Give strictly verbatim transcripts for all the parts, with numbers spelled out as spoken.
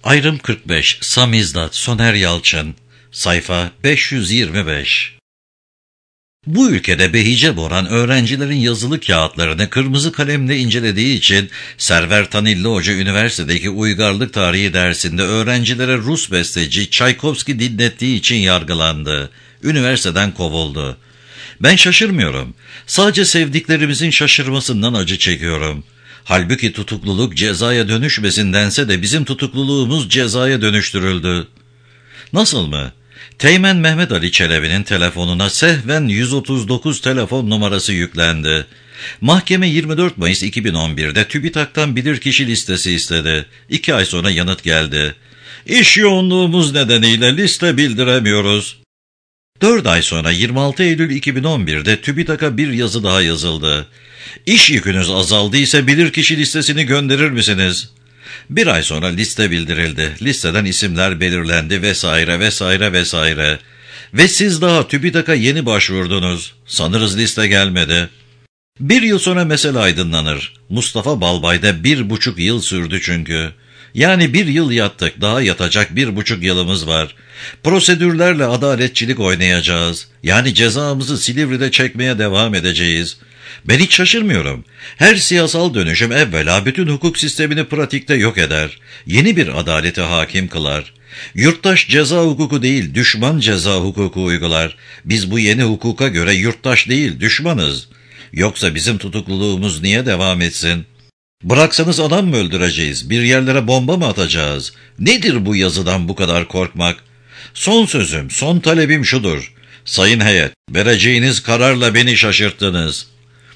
Ayrım kırk beş. Samizdat, Soner Yalçın. Sayfa beş yüz yirmi beş. Bu ülkede Behice Boran öğrencilerin yazılı kağıtlarını kırmızı kalemle incelediği için Server Tanilli Hoca üniversitedeki uygarlık tarihi dersinde öğrencilere Rus besteci Çaykovski dinlettiği için yargılandı. Üniversiteden kovuldu. Ben şaşırmıyorum. Sadece sevdiklerimizin şaşırmasından acı çekiyorum. Halbuki tutukluluk cezaya dönüşmesindense de bizim tutukluluğumuz cezaya dönüştürüldü. Nasıl mı? Teğmen Mehmet Ali Çelebi'nin telefonuna sehven yüz otuz dokuz telefon numarası yüklendi. Mahkeme yirmi dört Mayıs iki bin on bir'de TÜBİTAK'tan bilirkişi listesi istedi. İki ay sonra yanıt geldi. İş yoğunluğumuz nedeniyle liste bildiremiyoruz. Dört ay sonra yirmi altı Eylül iki bin on bir'de TÜBİTAK'a bir yazı daha yazıldı. İş yükünüz azaldıysa bilirkişi listesini gönderir misiniz? Bir ay sonra liste bildirildi. Listeden isimler belirlendi vesaire vesaire vesaire. Ve siz daha TÜBİTAK'a yeni başvurdunuz. Sanırız liste gelmedi. Bir yıl sonra mesele aydınlanır. Mustafa Balbay'da bir buçuk yıl sürdü çünkü. Yani bir yıl yattık, daha yatacak bir buçuk yılımız var. Prosedürlerle adaletçilik oynayacağız. Yani cezamızı Silivri'de çekmeye devam edeceğiz. Ben hiç şaşırmıyorum. Her siyasal dönüşüm evvela bütün hukuk sistemini pratikte yok eder. Yeni bir adalete hakim kılar. Yurttaş ceza hukuku değil, düşman ceza hukuku uygular. Biz bu yeni hukuka göre yurttaş değil, düşmanız. Yoksa bizim tutukluluğumuz niye devam etsin? Bıraksanız adam mı öldüreceğiz? Bir yerlere bomba mı atacağız? Nedir bu yazıdan bu kadar korkmak? Son sözüm, son talebim şudur. Sayın heyet, vereceğiniz kararla beni şaşırttınız.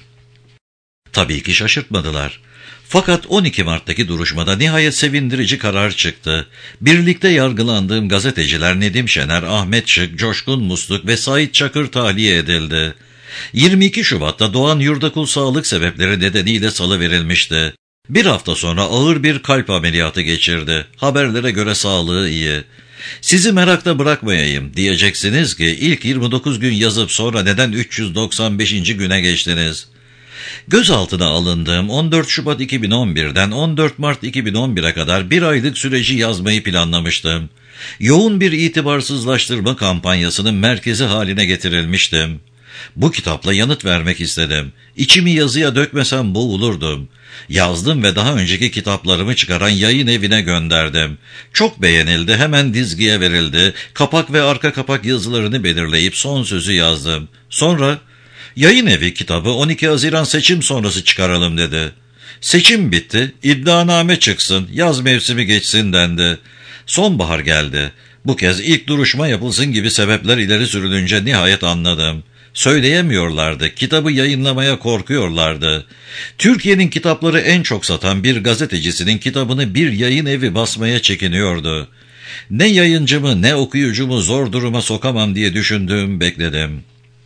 Tabii ki şaşırtmadılar. Fakat on iki Mart'taki duruşmada nihayet sevindirici karar çıktı. Birlikte yargılandığım gazeteciler Nedim Şener, Ahmet Şık, Coşkun Musluk ve Sait Çakır tahliye edildi. yirmi iki Şubat'ta Doğan Yurdakul sağlık sebepleri nedeniyle salıverilmişti. Bir hafta sonra ağır bir kalp ameliyatı geçirdi. Haberlere göre sağlığı iyi. Sizi merakta bırakmayayım. Diyeceksiniz ki ilk yirmi dokuz gün yazıp sonra neden üç yüz doksan beşinci güne geçtiniz? Gözaltına alındığım on dört Şubat iki bin on bir'den on dört Mart iki bin on bir'e kadar bir aylık süreci yazmayı planlamıştım. Yoğun bir itibarsızlaştırma kampanyasının merkezi haline getirilmiştim. Bu kitapla yanıt vermek istedim. İçimi yazıya dökmesem boğulurdum. Yazdım ve daha önceki kitaplarımı çıkaran yayın evine gönderdim. Çok beğenildi, hemen dizgiye verildi. Kapak ve arka kapak yazılarını belirleyip son sözü yazdım. Sonra yayın evi kitabı on iki Haziran seçim sonrası çıkaralım dedi. Seçim bitti, iddianame çıksın, yaz mevsimi geçsin dendi. Sonbahar geldi. Bu kez ilk duruşma yapılsın gibi sebepler ileri sürülünce nihayet anladım. Söyleyemiyorlardı, kitabı yayınlamaya korkuyorlardı. Türkiye'nin kitapları en çok satan bir gazetecisinin kitabını bir yayın evi basmaya çekiniyordu. Ne yayıncımı ne okuyucumu zor duruma sokamam diye düşündüm, bekledim.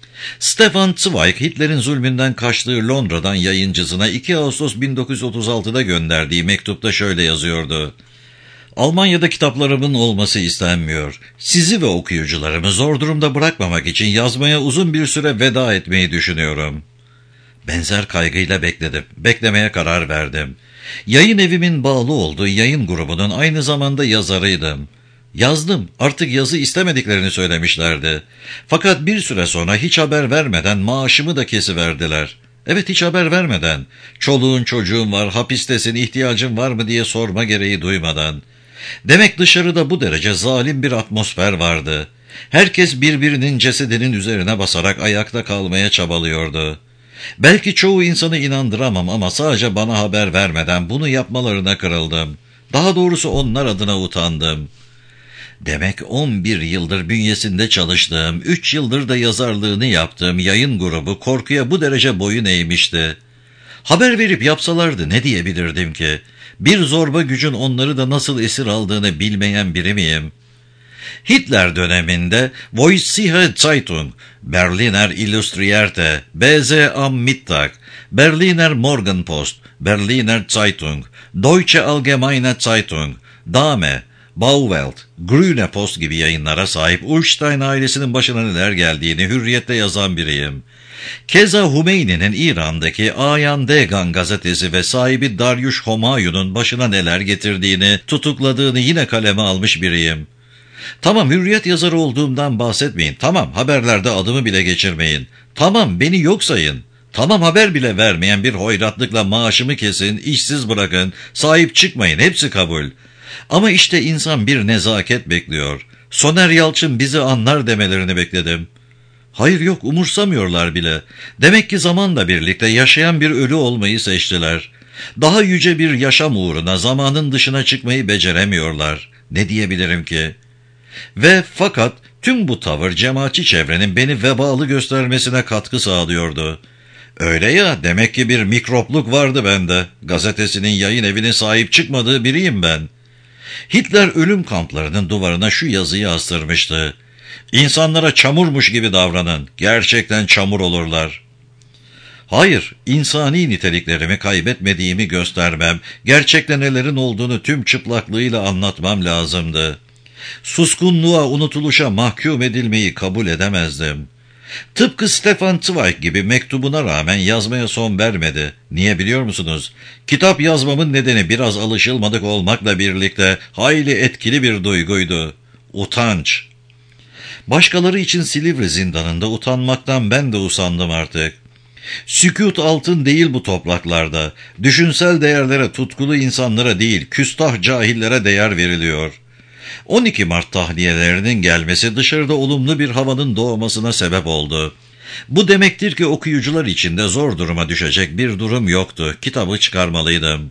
Stefan Zweig, Hitler'in zulmünden kaçtığı Londra'dan yayıncısına iki Ağustos bin dokuz yüz otuz altı'da gönderdiği mektupta şöyle yazıyordu. Almanya'da kitaplarımın olması istenmiyor. Sizi ve okuyucularımı zor durumda bırakmamak için yazmaya uzun bir süre veda etmeyi düşünüyorum. Benzer kaygıyla bekledim. Beklemeye karar verdim. Yayın evimin bağlı olduğu yayın grubunun aynı zamanda yazarıydım. Yazdım. Artık yazı istemediklerini söylemişlerdi. Fakat bir süre sonra hiç haber vermeden maaşımı da kesiverdiler. Evet, hiç haber vermeden. Çoluğun çocuğun var, hapistesin, ihtiyacın var mı diye sorma gereği duymadan. Demek dışarıda bu derece zalim bir atmosfer vardı. Herkes birbirinin cesedinin üzerine basarak ayakta kalmaya çabalıyordu. Belki çoğu insanı inandıramam ama sadece bana haber vermeden bunu yapmalarına kırıldım. Daha doğrusu onlar adına utandım. Demek on bir yıldır bünyesinde çalıştığım, üç yıldır da yazarlığını yaptığım yayın grubu korkuya bu derece boyun eğmişti. Haber verip yapsalardı ne diyebilirdim ki? Bir zorba gücün onları da nasıl esir aldığını bilmeyen biri miyim? Hitler döneminde Voice Zeitung, Berliner Illustrierte, B Z am Mittag, Berliner Morgenpost, Berliner Zeitung, Deutsche Allgemeine Zeitung, Dame, Bauwelt, Grüne Post gibi yayınlara sahip Ulstein ailesinin başına neler geldiğini Hürriyet'te yazan biriyim. Keza Hümeyni'nin İran'daki Ayan Degan gazetesi ve sahibi Daryush Homayun'un başına neler getirdiğini, tutukladığını yine kaleme almış biriyim. Tamam, Hürriyet yazarı olduğumdan bahsetmeyin. Tamam, haberlerde adımı bile geçirmeyin. Tamam, beni yok sayın. Tamam, haber bile vermeyen bir hoyratlıkla maaşımı kesin, işsiz bırakın, sahip çıkmayın, hepsi kabul. Ama işte insan bir nezaket bekliyor. Soner Yalçın bizi anlar demelerini bekledim. Hayır, yok, umursamıyorlar bile. Demek ki zamanla birlikte yaşayan bir ölü olmayı seçtiler. Daha yüce bir yaşam uğruna zamanın dışına çıkmayı beceremiyorlar. Ne diyebilirim ki? Ve fakat tüm bu tavır cemaatçi çevrenin beni vebalı göstermesine katkı sağlıyordu. Öyle ya, demek ki bir mikropluk vardı bende. Gazetesinin yayın evine sahip çıkmadığı biriyim ben. Hitler ölüm kamplarının duvarına şu yazıyı astırmıştı. İnsanlara çamurmuş gibi davranın. Gerçekten çamur olurlar. Hayır, insani niteliklerimi kaybetmediğimi göstermem, gerçekten nelerin olduğunu tüm çıplaklığıyla anlatmam lazımdı. Suskunluğa, unutuluşa mahkum edilmeyi kabul edemezdim. Tıpkı Stefan Zweig gibi mektubuna rağmen yazmaya son vermedi. Niye biliyor musunuz? Kitap yazmamın nedeni biraz alışılmadık olmakla birlikte hayli etkili bir duyguydu. Utanç. Başkaları için Silivri zindanında utanmaktan ben de usandım artık. Sükût altın değil bu topraklarda. Düşünsel değerlere tutkulu insanlara değil, küstah cahillere değer veriliyor. on iki Mart tahliyelerinin gelmesi dışarıda olumlu bir havanın doğmasına sebep oldu. Bu demektir ki okuyucular içinde zor duruma düşecek bir durum yoktu. Kitabı çıkarmalıydım.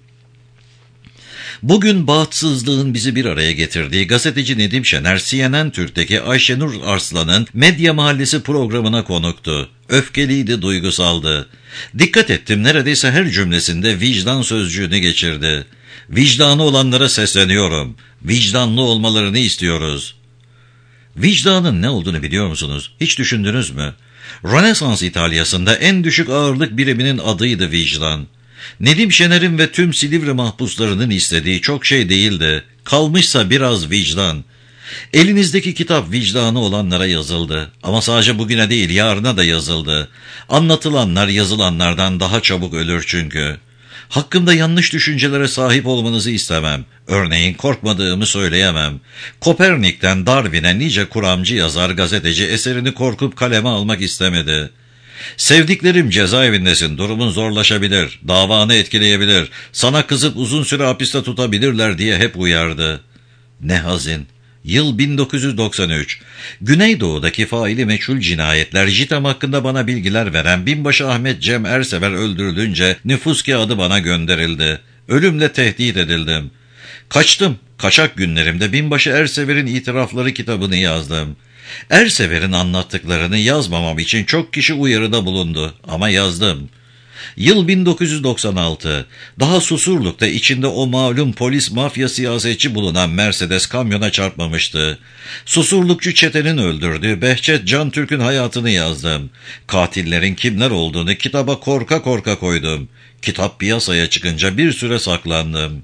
Bugün bağımsızlığın bizi bir araya getirdiği gazeteci Nedim Şener, C N N Türk'teki Ayşenur Arslan'ın Medya Mahallesi programına konuktu. Öfkeliydi, duygusaldı. Dikkat ettim, neredeyse her cümlesinde vicdan sözcüğünü geçirdi. Vicdanı olanlara sesleniyorum. Vicdanlı olmalarını istiyoruz. Vicdanın ne olduğunu biliyor musunuz? Hiç düşündünüz mü? Rönesans İtalya'sında en düşük ağırlık biriminin adıydı vicdan. Nedim Şener'in ve tüm Silivri mahpuslarının istediği çok şey değildi. Kalmışsa biraz vicdan. Elinizdeki kitap vicdanı olanlara yazıldı. Ama sadece bugüne değil, yarına da yazıldı. Anlatılanlar yazılanlardan daha çabuk ölür çünkü. Hakkımda yanlış düşüncelere sahip olmanızı istemem. Örneğin korkmadığımı söyleyemem. Kopernik'ten Darwin'e nice kuramcı yazar, gazeteci eserini korkup kaleme almak istemedi. Sevdiklerim cezaevindesin, durumun zorlaşabilir, davanı etkileyebilir, sana kızıp uzun süre hapiste tutabilirler diye hep uyardı. Ne hazin. Yıl bin dokuz yüz doksan üç. Güneydoğu'daki faili meçhul cinayetler JITEM hakkında bana bilgiler veren binbaşı Ahmet Cem Ersever öldürülünce nüfus kağıdı bana gönderildi. Ölümle tehdit edildim. Kaçtım. Kaçak günlerimde binbaşı Ersever'in itirafları kitabını yazdım. Ersever'in anlattıklarını yazmamam için çok kişi uyarıda bulundu ama yazdım. Yıl bin dokuz yüz doksan altı. Daha Susurluk'ta içinde o malum polis mafya siyasetçi bulunan Mercedes kamyona çarpmamıştı. Susurlukçu çetenin öldürdüğü Behçet Can Türk'ün hayatını yazdım. Katillerin kimler olduğunu kitaba korka korka koydum. Kitap piyasaya çıkınca bir süre saklandım.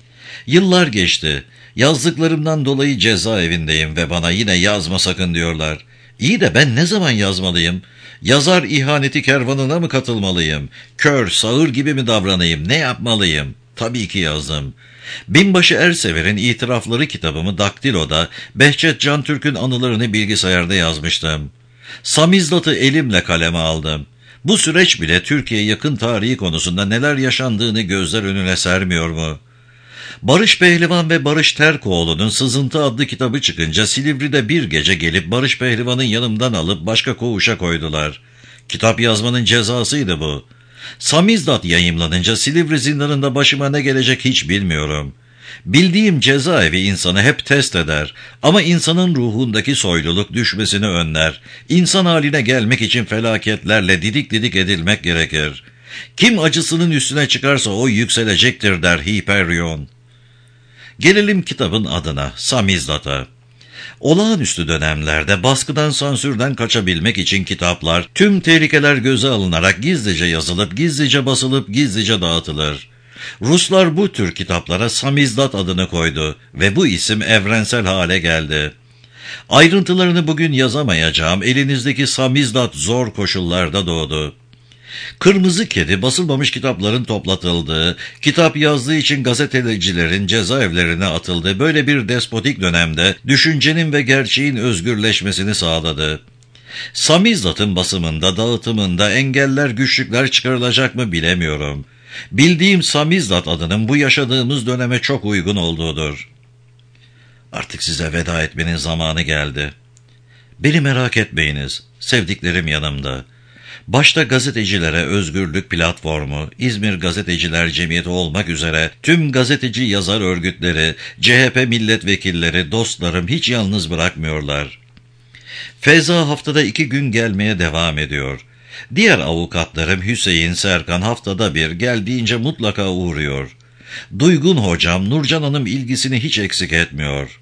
Yıllar geçti. Yazdıklarımdan dolayı cezaevindeyim ve bana yine yazma sakın diyorlar. İyi de ben ne zaman yazmalıyım? Yazar ihaneti kervanına mı katılmalıyım? Kör, sağır gibi mi davranayım? Ne yapmalıyım? Tabii ki yazdım. Binbaşı Ersever'in itirafları kitabımı Daktilo'da, Behçet Can Türk'ün anılarını bilgisayarda yazmıştım. Samizdat'ı elimle kaleme aldım. Bu süreç bile Türkiye yakın tarihi konusunda neler yaşandığını gözler önüne sermiyor mu? Barış Pehlivan ve Barış Terkoğlu'nun Sızıntı adlı kitabı çıkınca Silivri'de bir gece gelip Barış Pehlivan'ın yanımdan alıp başka koğuşa koydular. Kitap yazmanın cezasıydı bu. Samizdat yayımlanınca Silivri zindanında başıma ne gelecek hiç bilmiyorum. Bildiğim cezaevi insanı hep test eder ama insanın ruhundaki soyluluk düşmesini önler. İnsan haline gelmek için felaketlerle didik didik edilmek gerekir. Kim acısının üstüne çıkarsa o yükselecektir der Hiperyon. Gelelim kitabın adına, Samizdat'a. Olağanüstü dönemlerde baskıdan, sansürden kaçabilmek için kitaplar, tüm tehlikeler göze alınarak gizlice yazılıp, gizlice basılıp, gizlice dağıtılır. Ruslar bu tür kitaplara samizdat adını koydu ve bu isim evrensel hale geldi. Ayrıntılarını bugün yazamayacağım, elinizdeki samizdat zor koşullarda doğdu. Kırmızı Kedi basılmamış kitapların toplatıldığı, kitap yazdığı için gazetecilerin cezaevlerine atıldığı böyle bir despotik dönemde düşüncenin ve gerçeğin özgürleşmesini sağladı. Samizdat'ın basımında, dağıtımında engeller, güçlükler çıkarılacak mı bilemiyorum. Bildiğim Samizdat adının bu yaşadığımız döneme çok uygun olduğudur. Artık size veda etmenin zamanı geldi. Beni merak etmeyiniz, sevdiklerim yanımda. Başta gazetecilere özgürlük platformu, İzmir Gazeteciler Cemiyeti olmak üzere tüm gazeteci yazar örgütleri, C H P milletvekilleri, dostlarım hiç yalnız bırakmıyorlar. Feyza haftada iki gün gelmeye devam ediyor. Diğer avukatlarım Hüseyin, Serkan haftada bir geldiğince mutlaka uğruyor. Duygun hocam, Nurcan Hanım ilgisini hiç eksik etmiyor.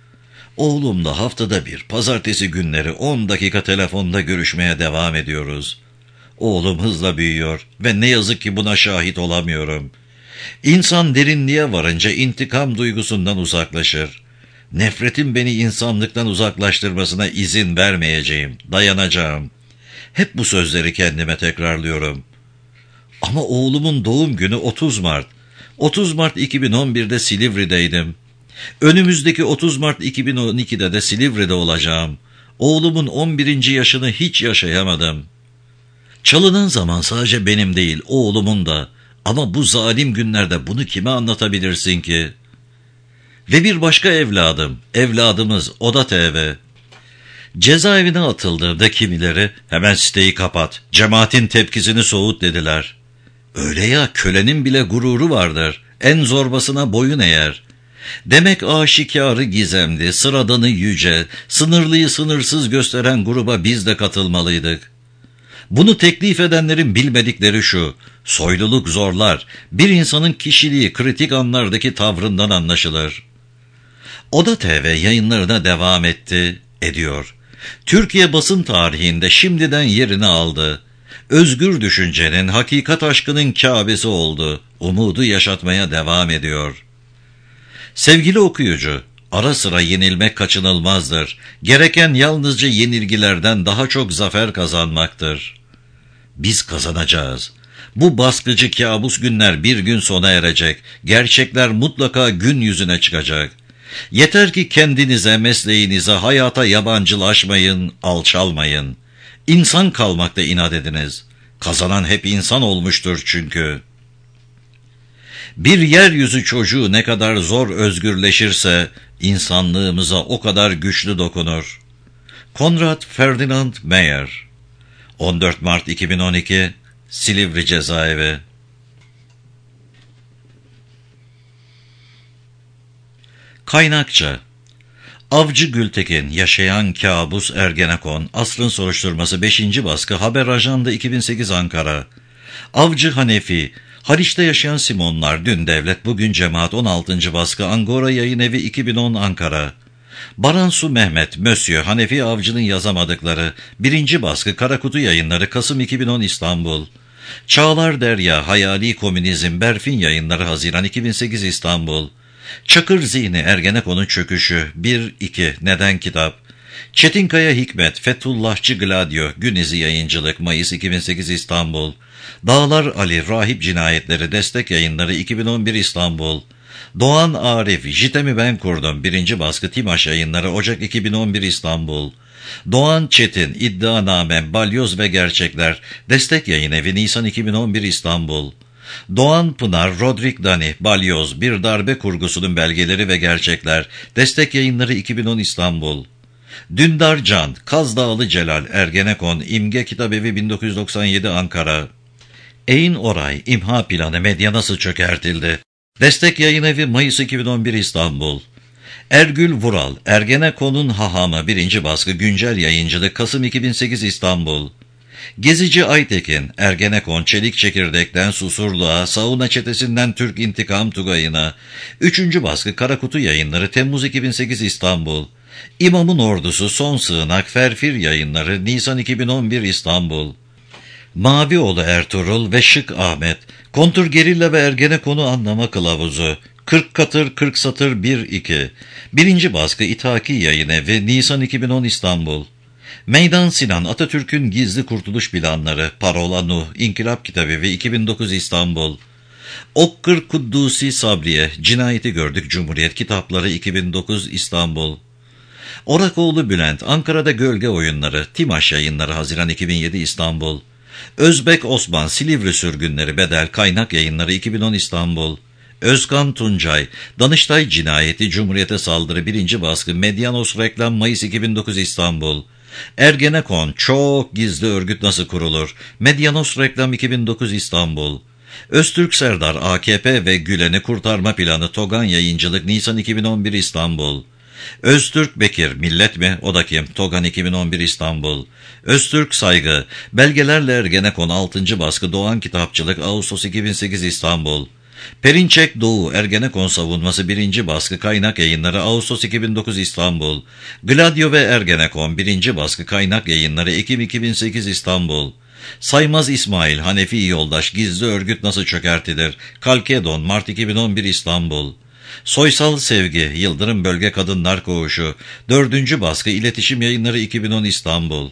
Oğlumla haftada bir, pazartesi günleri on dakika telefonda görüşmeye devam ediyoruz. Oğlum hızla büyüyor ve ne yazık ki buna şahit olamıyorum. İnsan derinliğe varınca intikam duygusundan uzaklaşır. Nefretin beni insanlıktan uzaklaştırmasına izin vermeyeceğim, dayanacağım. Hep bu sözleri kendime tekrarlıyorum. Ama oğlumun doğum günü otuz Mart. otuz Mart iki bin on birde Silivri'deydim. Önümüzdeki otuz Mart iki bin on ikide de Silivri'de olacağım. Oğlumun on birinci yaşını hiç yaşayamadım. Çalınan zaman sadece benim değil, oğlumun da. Ama bu zalim günlerde bunu kime anlatabilirsin ki? Ve bir başka evladım, evladımız Oda T V. Cezaevine atıldığında kimileri hemen siteyi kapat, cemaatin tepkisini soğut dediler. Öyle ya, kölenin bile gururu vardır, en zorbasına boyun eğer. Demek aşikarı gizemli, sıradanı yüce, sınırlıyı sınırsız gösteren gruba biz de katılmalıydık. Bunu teklif edenlerin bilmedikleri şu: soyluluk zorlar, bir insanın kişiliği kritik anlardaki tavrından anlaşılır. Oda T V yayınlarına devam etti, ediyor. Türkiye basın tarihinde şimdiden yerini aldı. Özgür düşüncenin, hakikat aşkının Kâbesi oldu. Umudu yaşatmaya devam ediyor. Sevgili okuyucu, ara sıra yenilmek kaçınılmazdır. Gereken yalnızca yenilgilerden daha çok zafer kazanmaktır. Biz kazanacağız. Bu baskıcı kabus günler bir gün sona erecek. Gerçekler mutlaka gün yüzüne çıkacak. Yeter ki kendinize, mesleğinize, hayata yabancılaşmayın, alçalmayın. İnsan kalmakta inat ediniz. Kazanan hep insan olmuştur çünkü. Bir yeryüzü çocuğu ne kadar zor özgürleşirse, insanlığımıza o kadar güçlü dokunur. Konrad Ferdinand Meyer, on dört Mart iki bin on iki, Silivri Cezaevi. Kaynakça: Avcı Gültekin, Yaşayan Kabus Ergenekon, Asrın Soruşturması beşinci baskı, Haber Ajansı iki bin sekiz Ankara. Avcı Hanefi, Haliç'te Yaşayan Simonlar, Dün Devlet, Bugün Cemaat on altıncı baskı, Angora Yayınevi iki bin on Ankara. Baransu Mehmet, Mösyö, Hanefi Avcı'nın yazamadıkları, birinci baskı, Karakutu Yayınları, Kasım iki bin on İstanbul. Çağlar Derya, Hayali Komünizm, Berfin Yayınları, Haziran iki bin sekiz İstanbul. Çakır Zihni, Ergenekon'un Çöküşü, bir iki, Neden Kitap. Çetinkaya Hikmet, Fethullahçı Gladio, Günizi Yayıncılık, Mayıs iki bin sekiz İstanbul. Dağlar Ali, Rahip Cinayetleri, Destek Yayınları, iki bin on bir İstanbul. Doğan Arif, Jitemi Ben Kurdum, birinci baskı, Timaş Yayınları, Ocak iki bin on bir İstanbul. Doğan Çetin, İddianamem, Balyoz ve Gerçekler, Destek Yayınevi, Nisan iki bin on bir İstanbul. Doğan Pınar, Rodrik Dani, Balyoz, Bir Darbe Kurgusunun Belgeleri ve Gerçekler, Destek Yayınları, iki bin on İstanbul. Dündar Can, Kaz Dağlı Celal, Ergenekon, İmge Kitabevi bin dokuz yüz doksan yedi Ankara. Eyn Oray, İmha Planı, Medya Nasıl Çökertildi, Destek Yayınevi, Mayıs iki bin on bir İstanbul. Ergül Vural, Ergenekon'un Hahamı, birinci baskı, Güncel Yayıncılık, Kasım iki bin sekiz İstanbul. Gezici Aytekin, Ergenekon, Çelik Çekirdek'ten Susurluğa, Sauna Çetesi'nden Türk İntikam Tugayı'na, üçüncü baskı, Karakutu Yayınları, Temmuz iki bin sekiz İstanbul. İmamın Ordusu, Son Sığınak, Ferfir Yayınları, Nisan iki bin on bir İstanbul. Mavioğlu Ertuğrul ve Şık Ahmet, Kontrgerilla ve Ergenekon'u anlama kılavuzu, kırk katır kırk satır bir iki, birinci baskı İthaki Yayın Evi, Nisan iki bin on İstanbul. Meydan Sinan, Atatürk'ün gizli kurtuluş planları, Parola Nuh, İnkılap Kitabevi, iki bin dokuz İstanbul. Okkır Kuddusi Sabriye, Cinayeti Gördük Cumhuriyet Kitapları, iki bin dokuz İstanbul. Orakoğlu Bülent, Ankara'da Gölge Oyunları, Timaş Yayınları, Haziran iki bin yedi İstanbul. Özbek Osman, Silivri Sürgünleri, Bedel, Kaynak Yayınları, iki bin on İstanbul. Özkan Tuncay, Danıştay Cinayeti, Cumhuriyete Saldırı, birinci baskı, Medyanos Reklam, Mayıs iki bin dokuz İstanbul. Ergenekon, çok gizli örgüt nasıl kurulur? Medyanos Reklam, iki bin dokuz İstanbul. Öztürk Serdar, A K P ve Gülen'i kurtarma planı, Togan Yayıncılık, Nisan iki bin on bir İstanbul. Öztürk Bekir, millet mi? O da kim? Togan iki bin on bir İstanbul. Öztürk Saygı, belgelerle Ergenekon, altıncı baskı, Doğan Kitapçılık, Ağustos iki bin sekiz İstanbul. Perinçek Doğu, Ergenekon savunması, birinci baskı, Kaynak Yayınları, Ağustos iki bin dokuz İstanbul. Gladio ve Ergenekon, birinci baskı, Kaynak Yayınları, Ekim iki bin sekiz İstanbul. Saymaz İsmail, Hanefi Yoldaş, gizli örgüt nasıl çökertilir? Kalkedon, Mart iki bin on bir İstanbul. Soysal Sevgi, Yıldırım Bölge Kadınlar Koğuşu, dördüncü baskı, İletişim Yayınları, iki bin on İstanbul.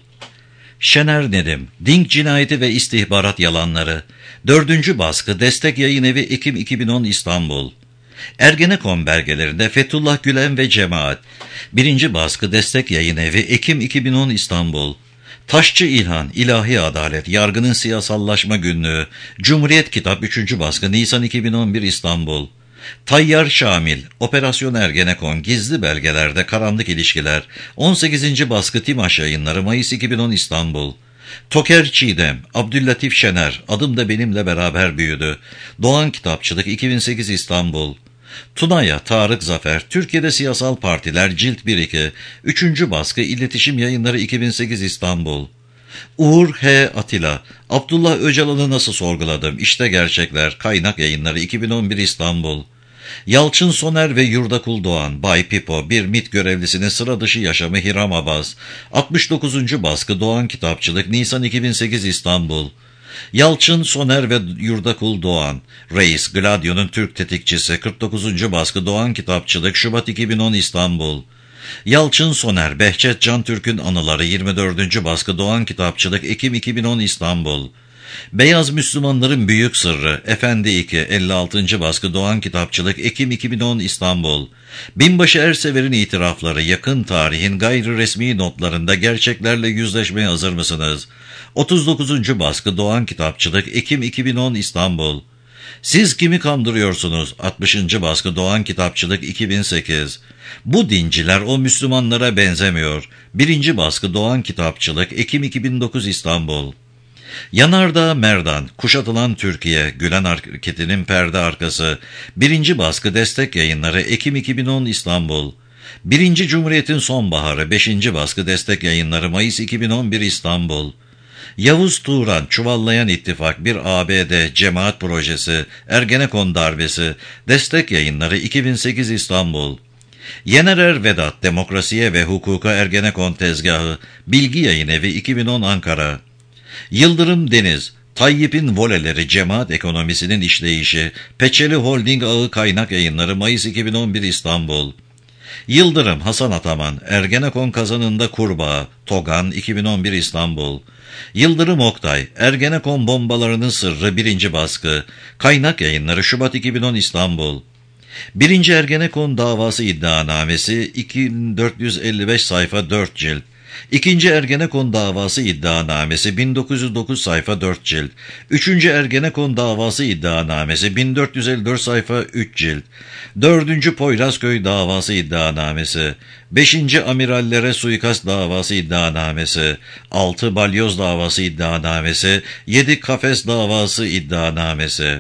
Şener Nedim, Dink Cinayeti ve İstihbarat Yalanları, dördüncü baskı, Destek Yayın Evi, Ekim iki bin on İstanbul. Ergenekon belgelerinde Fethullah Gülen ve Cemaat, birinci baskı, Destek Yayın Evi, Ekim iki bin on İstanbul. Taşçı İlhan, İlahi Adalet, Yargının Siyasallaşma Günlüğü, Cumhuriyet Kitap, üçüncü baskı, Nisan iki bin on bir İstanbul. Tayyar Şamil, Operasyon Ergenekon, gizli belgelerde karanlık ilişkiler, on sekizinci baskı, Timaş Yayınları, Mayıs iki bin on İstanbul. Toker Çiğdem, Abdüllatif Şener, Adım da benimle beraber büyüdü, Doğan Kitapçılık, iki bin sekiz İstanbul. Tunaya Tarık Zafer, Türkiye'de Siyasal Partiler, Cilt bir iki, üçüncü baskı, İletişim Yayınları, iki bin sekiz İstanbul. Uğur H. Atilla, Abdullah Öcalan'ı nasıl sorguladım? İşte gerçekler, Kaynak Yayınları, iki bin on bir İstanbul. Yalçın Soner ve Yurdakul Doğan, Bay Pipo, bir MİT görevlisinin sıra dışı yaşamı, Hiram Abaz, altmış dokuzuncu baskı, Doğan Kitapçılık, Nisan iki bin sekiz İstanbul. Yalçın Soner ve Yurdakul Doğan, Reis, Gladio'nun Türk tetikçisi, kırk dokuzuncu baskı, Doğan Kitapçılık, Şubat iki bin on İstanbul. Yalçın Soner, Behçet Can Türk'ün Anıları, yirmi dördüncü baskı, Doğan Kitapçılık, Ekim iki bin on İstanbul. Beyaz Müslümanların Büyük Sırrı, Efendi iki, elli altıncı baskı, Doğan Kitapçılık, Ekim iki bin on İstanbul. Binbaşı Ersever'in itirafları, yakın tarihin gayri resmi notlarında gerçeklerle yüzleşmeye hazır mısınız? otuz dokuzuncu baskı, Doğan Kitapçılık, Ekim iki bin on İstanbul. Siz kimi kandırıyorsunuz? altmışıncı baskı, Doğan Kitapçılık, iki bin sekiz. Bu dinciler o Müslümanlara benzemiyor. birinci baskı, Doğan Kitapçılık, Ekim iki bin dokuz İstanbul. Yanardağ Merdan, Kuşatılan Türkiye, Gülen Hareketi'nin perde arkası, birinci baskı, Destek Yayınları, Ekim iki bin on İstanbul. birinci Cumhuriyet'in sonbaharı, beşinci baskı, Destek Yayınları, Mayıs iki bin on bir İstanbul. Yavuz Turan, Çuvallayan İttifak, bir A B D Cemaat Projesi, Ergenekon Darbesi, Destek Yayınları, iki bin sekiz İstanbul. Yenerer Vedat, Demokrasiye ve Hukuka Ergenekon Tezgahı, Bilgi Yayın Evi, iki bin on Ankara. Yıldırım Deniz, Tayyip'in voleleri, Cemaat Ekonomisinin işleyişi, Peçeli Holding Ağı Kaynak Yayınları, Mayıs iki bin on bir İstanbul. Yıldırım Hasan Ataman, Ergenekon kazanında kurbağa, Togan, iki bin on bir İstanbul. Yıldırım Oktay, Ergenekon bombalarının sırrı, birinci baskı, Kaynak Yayınları, Şubat iki bin on İstanbul. birinci Ergenekon davası iddianamesi, iki bin dört yüz elli beş sayfa, dört cilt. İkinci Ergenekon davası iddianamesi, bin dokuz yüz dokuz sayfa, dört cilt. Üçüncü Ergenekon davası iddianamesi, bin dört yüz elli dört sayfa, üç cilt. Dördüncü Poyrazköy davası iddianamesi. Beşinci Amirallere suikast davası iddianamesi. Altı Balyoz davası iddianamesi. Yedi Kafes davası iddianamesi.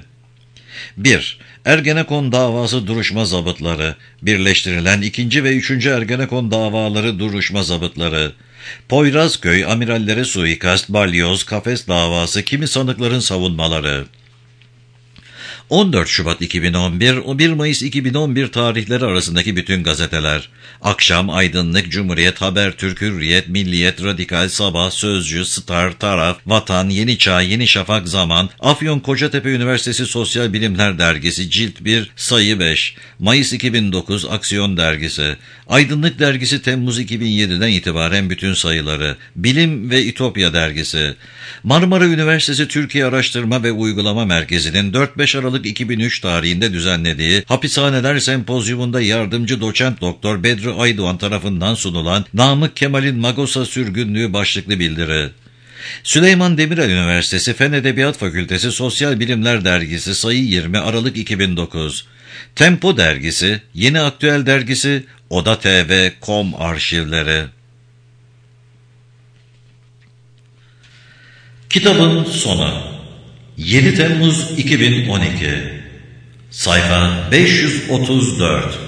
bir. Ergenekon davası duruşma zabıtları, birleştirilen ikinci ve üçüncü Ergenekon davaları duruşma zabıtları, Poyrazköy, Amirallere suikast, Balyoz, Kafes davası, kimi sanıkların savunmaları. on dört Şubat iki bin on bir, bir Mayıs iki bin on bir tarihleri arasındaki bütün gazeteler: Akşam, Aydınlık, Cumhuriyet, Habertürk, Hürriyet, Milliyet, Radikal, Sabah, Sözcü, Star, Taraf, Vatan, Yeni Çağ, Yeni Şafak, Zaman, Afyon Kocatepe Üniversitesi Sosyal Bilimler Dergisi, Cilt bir, Sayı beş, Mayıs iki bin dokuz, Aksiyon Dergisi, Aydınlık Dergisi, Temmuz iki bin yediden itibaren bütün sayıları, Bilim ve İtopya Dergisi, Marmara Üniversitesi Türkiye Araştırma ve Uygulama Merkezi'nin dört beş Aralık iki bin üç tarihinde düzenlediği Hapishaneler Sempozyumunda yardımcı doçent doktor Bedri Aydoğan tarafından sunulan Namık Kemal'in Magosa Sürgünlüğü başlıklı bildiri. Süleyman Demirel Üniversitesi Fen Edebiyat Fakültesi Sosyal Bilimler Dergisi, Sayı yirmi, Aralık iki bin dokuz. Tempo Dergisi, Yeni Aktüel Dergisi, Oda T V nokta com arşivleri. Kitabın sonu. yedi Temmuz iki bin on iki. Sayfa beş yüz otuz dört.